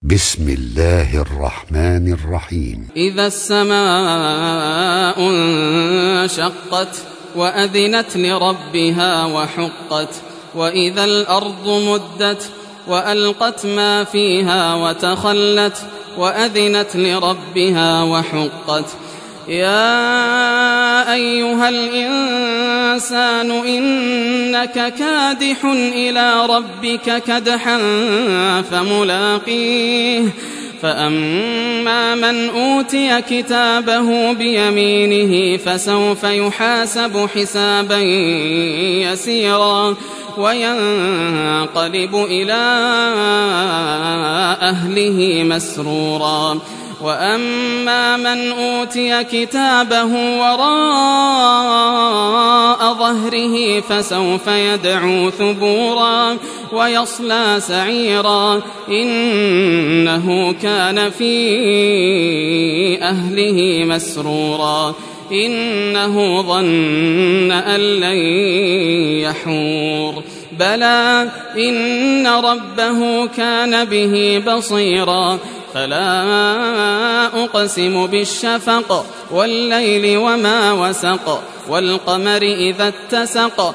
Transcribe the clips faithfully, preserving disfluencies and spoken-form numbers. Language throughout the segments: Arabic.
بسم الله الرحمن الرحيم. إذا السماء انشقت وأذنت لربها وحقت وإذا الأرض مدت وألقت ما فيها وتخلت وأذنت لربها وحقت. يا أيها الإنسان إنك كادح إلى ربك كدحا فملاقيه فأما من أوتي كتابه بيمينه فسوف يحاسب حسابا يسيرا وينقلب إلى أهله مسرورا. وأما من أوتي كتابه وراء ظهره فسوف يدعو ثبورا ويصلى سعيرا إنه كان في أهله مسرورا إنه ظن أن لن يحور بلى إن ربه كان به بصيرا. فلا أقسم بالشفق والليل وما وسق والقمر إذا اتسق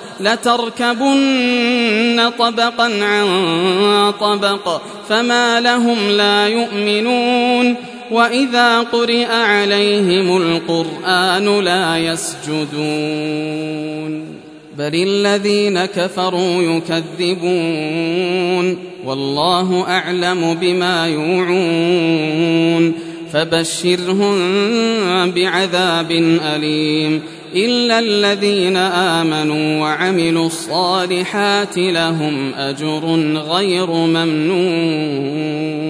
لتركبن طبقا عن طبق فما لهم لا يؤمنون وإذا قرئ عليهم القرآن لا يسجدون بل الذين كفروا يكذبون والله أعلم بما يوعون فبشرهم بعذاب أليم إلا الذين آمنوا وعملوا الصالحات لهم أجر غير ممنون.